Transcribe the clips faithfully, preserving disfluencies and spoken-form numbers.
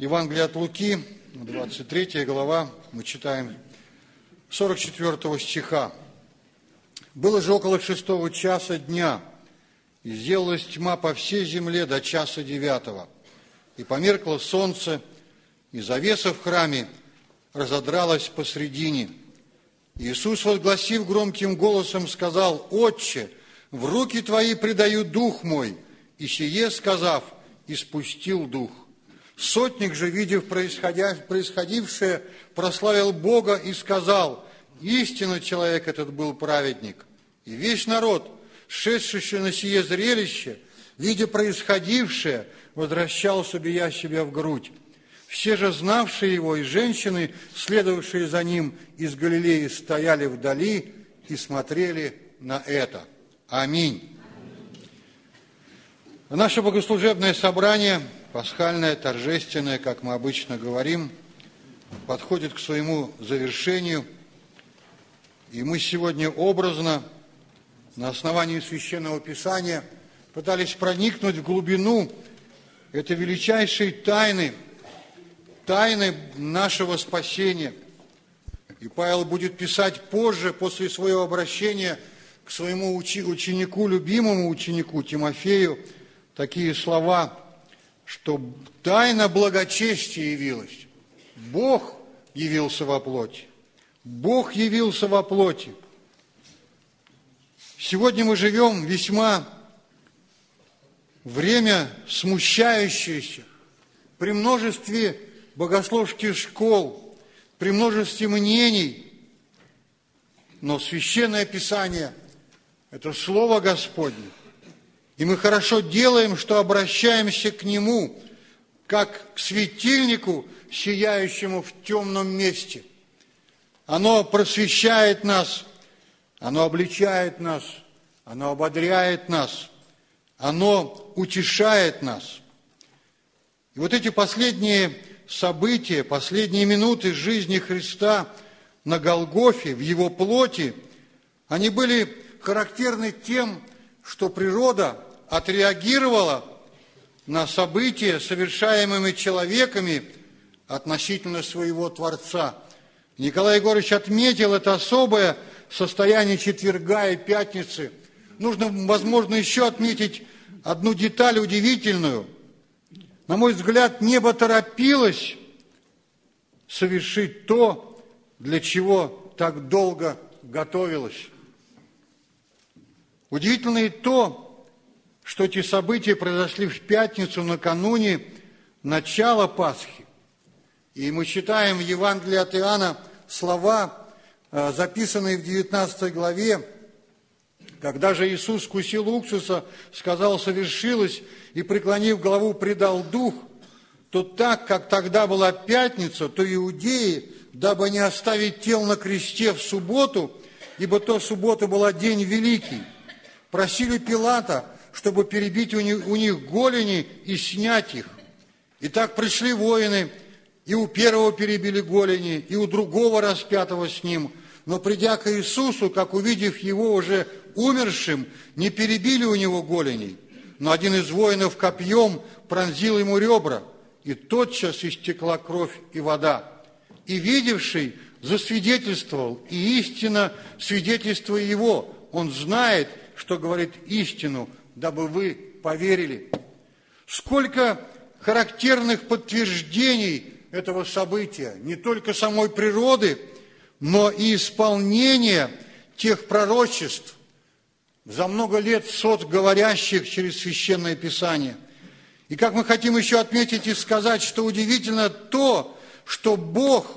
Евангелие от Луки, двадцать третья глава, мы читаем сорок четвёртого стиха. «Было же около шестого часа дня, и сделалась тьма по всей земле до часа девятого, и померкло солнце, и завеса в храме разодралась посредине. Иисус, возгласив громким голосом, сказал: „Отче, в руки Твои предаю дух мой“, и сие сказав, испустил дух. Сотник же, видев происходившее, прославил Бога и сказал: „Истинно человек этот был праведник“. И весь народ, шедший на сие зрелище, видя происходившее, возвращался, бия себя в грудь. Все же, знавшие его, и женщины, следовавшие за ним из Галилеи, стояли вдали и смотрели на это. Аминь. Наше богослужебное собрание, пасхальное, торжественное, как мы обычно говорим, подходит к своему завершению. И мы сегодня образно, на основании Священного Писания, пытались проникнуть в глубину этой величайшей тайны, тайны нашего спасения. И Павел будет писать позже, после своего обращения к своему ученику, любимому ученику Тимофею, такие слова, что тайна благочестия явилась. Бог явился во плоти. Бог явился во плоти. Сегодня мы живем весьма время смущающееся. При множестве богословских школ, при множестве мнений, но Священное Писание – это Слово Господне. И мы хорошо делаем, что обращаемся к Нему, как к светильнику, сияющему в темном месте. Оно просвещает нас, оно обличает нас, оно ободряет нас, оно утешает нас. И вот эти последние события, последние минуты жизни Христа на Голгофе, в Его плоти, они были характерны тем, что природа отреагировала на события, совершаемыми человеками относительно своего Творца. Николай Егорович отметил это особое состояние четверга и пятницы. Нужно, возможно, еще отметить одну деталь удивительную. На мой взгляд, небо торопилось совершить то, для чего так долго готовилось. Удивительно и то, что эти события произошли в пятницу накануне начала Пасхи. И мы читаем в Евангелии от Иоанна слова, записанные в девятнадцатой главе, когда же Иисус вкусил уксуса, сказал: «Совершилось», и, преклонив голову, предал дух, то так, как тогда была пятница, то иудеи, дабы не оставить тел на кресте в субботу, ибо то суббота была день великий, просили Пилата, чтобы перебить у них, у них голени и снять их. И так пришли воины, и у первого перебили голени, и у другого распятого с ним. Но придя к Иисусу, как увидев его уже умершим, не перебили у него голеней. Но один из воинов копьем пронзил ему ребра, и тотчас истекла кровь и вода. И видевший засвидетельствовал, и истина свидетельство его. Он знает, что говорит истину, дабы вы поверили. Сколько характерных подтверждений этого события, не только самой природы, но и исполнения тех пророчеств, за много лет сот говорящих через Священное Писание. И как мы хотим еще отметить и сказать, что удивительно то, что Бог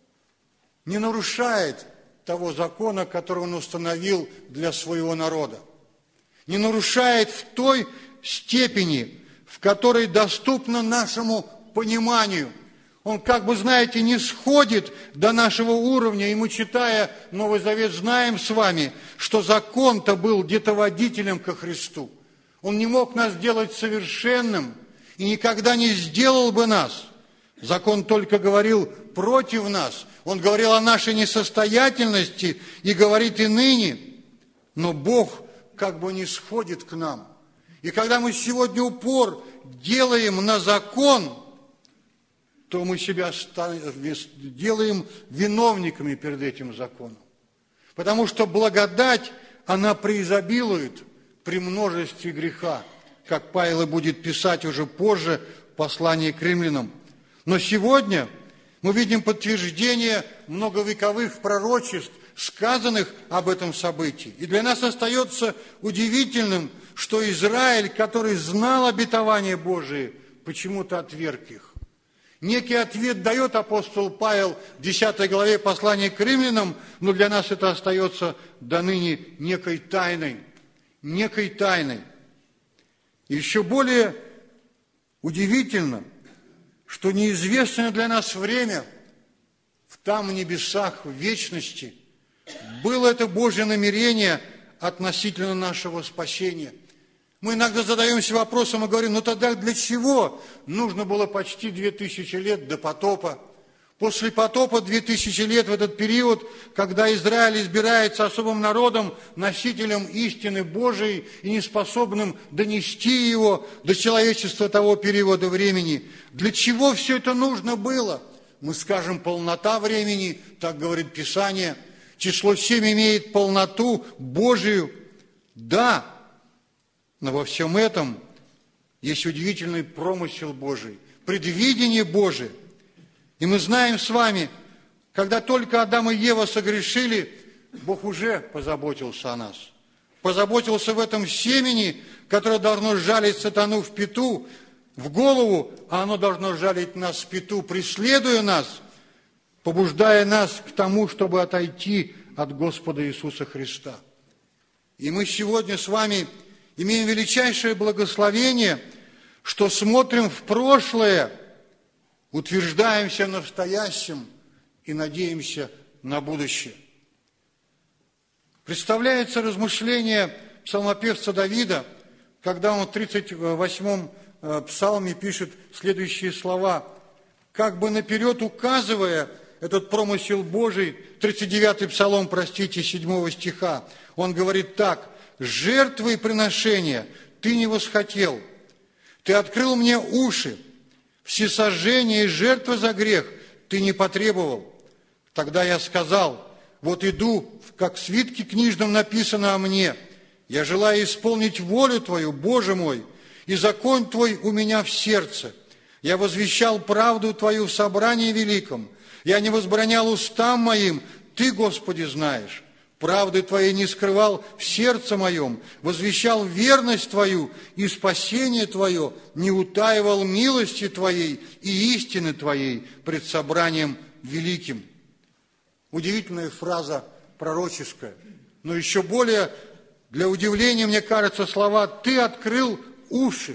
не нарушает того закона, который Он установил для своего народа. Не нарушает в той степени, в которой доступно нашему пониманию. Он, как бы, знаете, не сходит до нашего уровня, и мы, читая Новый Завет, знаем с вами, что закон-то был где-то водителем ко Христу. Он не мог нас сделать совершенным и никогда не сделал бы нас. Закон только говорил против нас. Он говорил о нашей несостоятельности и говорит и ныне. Но Бог как бы не сходит к нам. И когда мы сегодня упор делаем на закон, то мы себя делаем виновниками перед этим законом. Потому что благодать, она преизобилует при множестве греха, как Павел будет писать уже позже в послании к римлянам. Но сегодня мы видим подтверждение многовековых пророчеств, сказанных об этом событии. И для нас остается удивительным, что Израиль, который знал обетования Божии, почему-то отверг их. Некий ответ дает апостол Павел в десятой главе послания к римлянам, но для нас это остается до ныне некой тайной. Некой тайной. И еще более удивительно, что неизвестное для нас время в там небесах, в вечности, было это Божье намерение относительно нашего спасения. Мы иногда задаемся вопросом и говорим, ну тогда для чего нужно было почти две тысячи лет до потопа? После потопа две тысячи лет в этот период, когда Израиль избирается особым народом, носителем истины Божией и неспособным донести его до человечества того периода времени. Для чего все это нужно было? Мы скажем, полнота времени, так говорит Писание. Число семь имеет полноту Божию. Да, но во всем этом есть удивительный промысел Божий, предвидение Божие. И мы знаем с вами, когда только Адам и Ева согрешили, Бог уже позаботился о нас. Позаботился в этом семени, которое должно жалить сатану в пяту, в голову, а оно должно жалить нас в пяту, преследуя нас, побуждая нас к тому, чтобы отойти от Господа Иисуса Христа. И мы сегодня с вами имеем величайшее благословение, что смотрим в прошлое, утверждаемся на настоящем и надеемся на будущее. Представляется размышление псалмопевца Давида, когда он в тридцать восьмом псалме пишет следующие слова, как бы наперед указывая этот промысел Божий, тридцать девятый псалом, простите, седьмого стиха, он говорит так: «Жертвы и приношения ты не восхотел, ты открыл мне уши, всесожжение и жертвы за грех ты не потребовал. Тогда я сказал, вот иду, как в свитке книжном написано о мне, я желаю исполнить волю Твою, Боже мой, и закон Твой у меня в сердце. Я возвещал правду Твою в собрании великом, я не возбранял устам моим, Ты, Господи, знаешь. Правды Твоей не скрывал в сердце моем, возвещал верность Твою и спасение Твое, не утаивал милости Твоей и истины Твоей пред собранием великим». Удивительная фраза пророческая, но еще более для удивления, мне кажется, слова «ты открыл уши».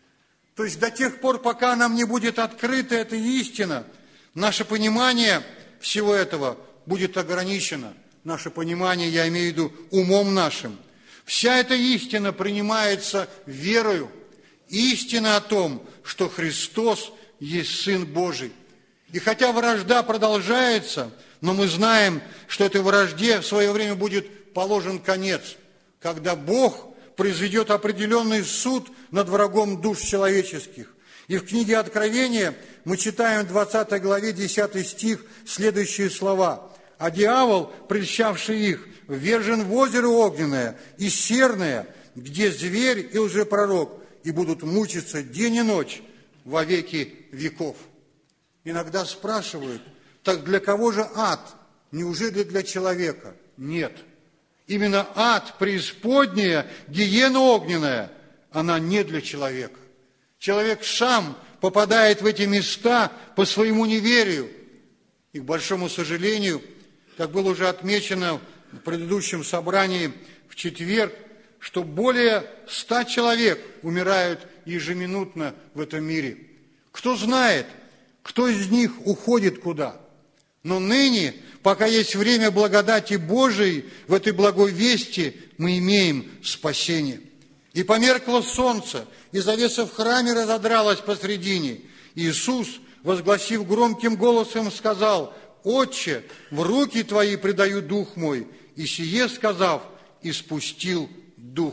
То есть до тех пор, пока нам не будет открыта эта истина, наше понимание всего этого будет ограничено. Наше понимание, я имею в виду, умом нашим. Вся эта истина принимается верою. Истина о том, что Христос есть Сын Божий. И хотя вражда продолжается, но мы знаем, что этой вражде в свое время будет положен конец, когда Бог произведет определенный суд над врагом душ человеческих. И в книге Откровения мы читаем в двадцатой главе десятый стих следующие слова: «А дьявол, прельщавший их, ввержен в озеро огненное и серное, где зверь и лжепророк, и будут мучиться день и ночь во веки веков». Иногда спрашивают, так для кого же ад? Неужели для человека? Нет. Именно ад, преисподняя, гиена огненная, она не для человека. Человек сам попадает в эти места по своему неверию. И, к большому сожалению, как было уже отмечено в предыдущем собрании в четверг, что более ста человек умирают ежеминутно в этом мире. Кто знает, кто из них уходит куда? Но ныне, пока есть время благодати Божией, в этой благой вести мы имеем спасение. И померкло солнце, и завеса в храме разодралась посредине. Иисус, возгласив громким голосом, сказал: «Отче, в руки Твои предаю дух мой», и сие сказав, испустил дух.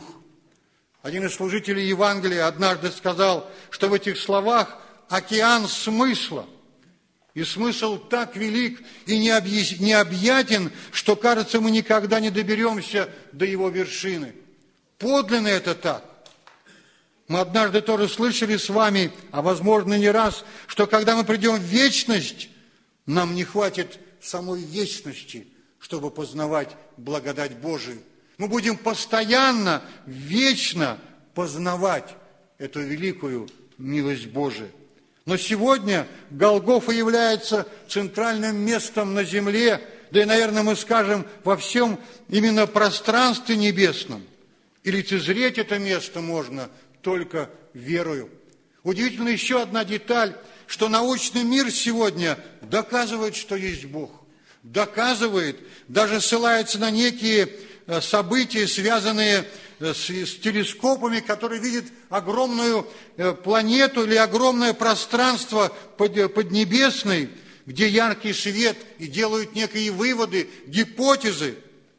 Один из служителей Евангелия однажды сказал, что в этих словах океан смысла. И смысл так велик и необъятен, что, кажется, мы никогда не доберемся до его вершины. Подлинно это так. Мы однажды тоже слышали с вами, а возможно не раз, что когда мы придем в вечность, нам не хватит самой вечности, чтобы познавать благодать Божию. Мы будем постоянно, вечно познавать эту великую милость Божию. Но сегодня Голгофа является центральным местом на земле, да и, наверное, мы скажем, во всем именно пространстве небесном. И лицезреть это место можно только верою. Удивительно еще одна деталь, что научный мир сегодня доказывает, что есть Бог. Доказывает, даже ссылается на некие события, связанные с, с телескопами, которые видят огромную планету или огромное пространство под, поднебесной, где яркий свет, и делают некие выводы, гипотезы.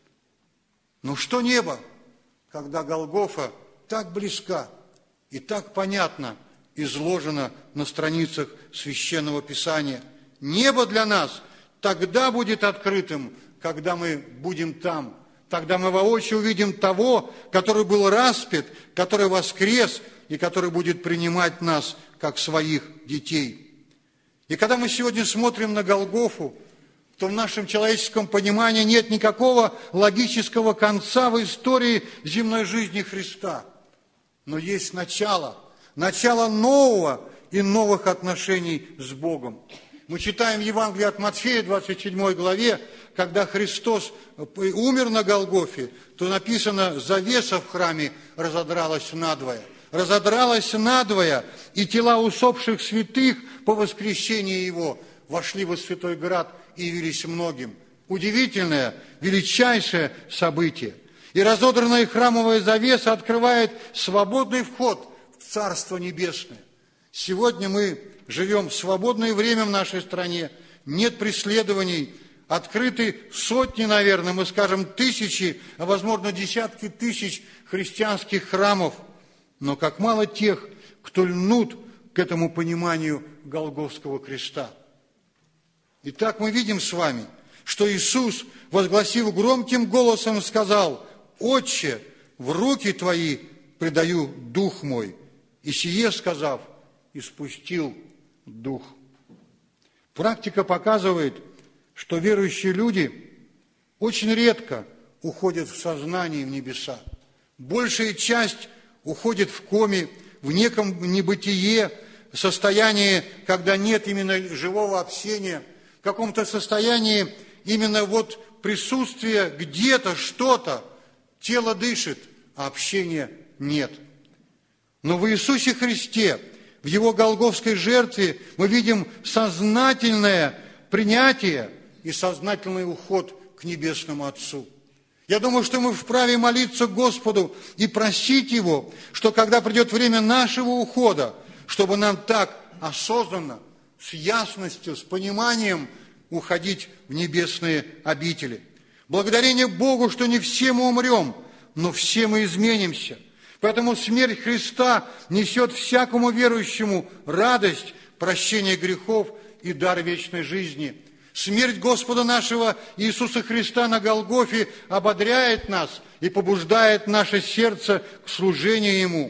Но что небо, когда Голгофа так близка и так понятно изложено на страницах Священного Писания? Небо для нас тогда будет открытым, когда мы будем там. Тогда мы воочию увидим того, который был распят, который воскрес и который будет принимать нас, как своих детей. И когда мы сегодня смотрим на Голгофу, то в нашем человеческом понимании нет никакого логического конца в истории земной жизни Христа. Но есть начало, начало нового и новых отношений с Богом. Мы читаем Евангелие от Матфея, двадцать седьмой главе, когда Христос умер на Голгофе, то написано, завеса в храме разодралась надвое. Разодралась надвое, и тела усопших святых по воскресении Его вошли во Святой Град и явились многим. Удивительное, величайшее событие. И разодранная храмовая завеса открывает свободный вход в Царство Небесное. Сегодня мы живем в свободное время в нашей стране, нет преследований, открыты сотни, наверное, мы скажем тысячи, а возможно десятки тысяч христианских храмов. Но как мало тех, кто льнут к этому пониманию Голгофского креста. Итак, мы видим с вами, что Иисус, возгласив громким голосом, сказал: «Отче, в руки Твои предаю дух мой». И сие сказав, испустил дух. Практика показывает, что верующие люди очень редко уходят в сознание в небеса. Большая часть уходит в коме, в неком небытие, состоянии, когда нет именно живого общения, в каком-то состоянии именно вот присутствия где-то, что-то, тело дышит, а общения нет. Но в Иисусе Христе, в Его голгофской жертве мы видим сознательное принятие и сознательный уход к Небесному Отцу. Я думаю, что мы вправе молиться Господу и просить Его, что когда придет время нашего ухода, чтобы нам так осознанно, с ясностью, с пониманием уходить в небесные обители. Благодарение Богу, что не все мы умрем, но все мы изменимся. Поэтому смерть Христа несет всякому верующему радость, прощение грехов и дар вечной жизни. Смерть Господа нашего Иисуса Христа на Голгофе ободряет нас и побуждает наше сердце к служению Ему.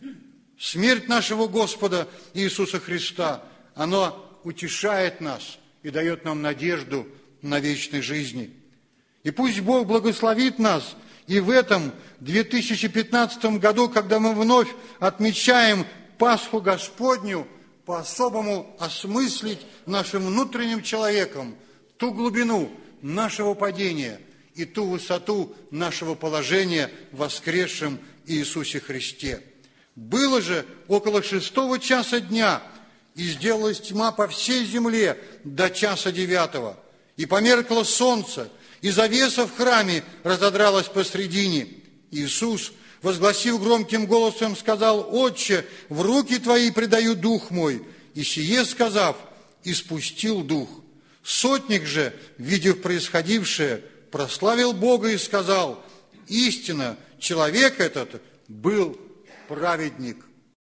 Смерть нашего Господа Иисуса Христа, она утешает нас и дает нам надежду на вечной жизни. И пусть Бог благословит нас и в этом две тысячи пятнадцатом году, когда мы вновь отмечаем Пасху Господню, по-особому осмыслить нашим внутренним человеком ту глубину нашего падения и ту высоту нашего положения в воскресшем Иисусе Христе. Было же около шестого часа дня, и сделалась тьма по всей земле до часа девятого, и померкло солнце, и завеса в храме разодралась посредине. Иисус, возгласив громким голосом, сказал: «Отче, в руки Твои предаю дух мой». И сие сказав, испустил дух. Сотник же, видев происходившее, прославил Бога и сказал: «Истинно, человек этот был праведник».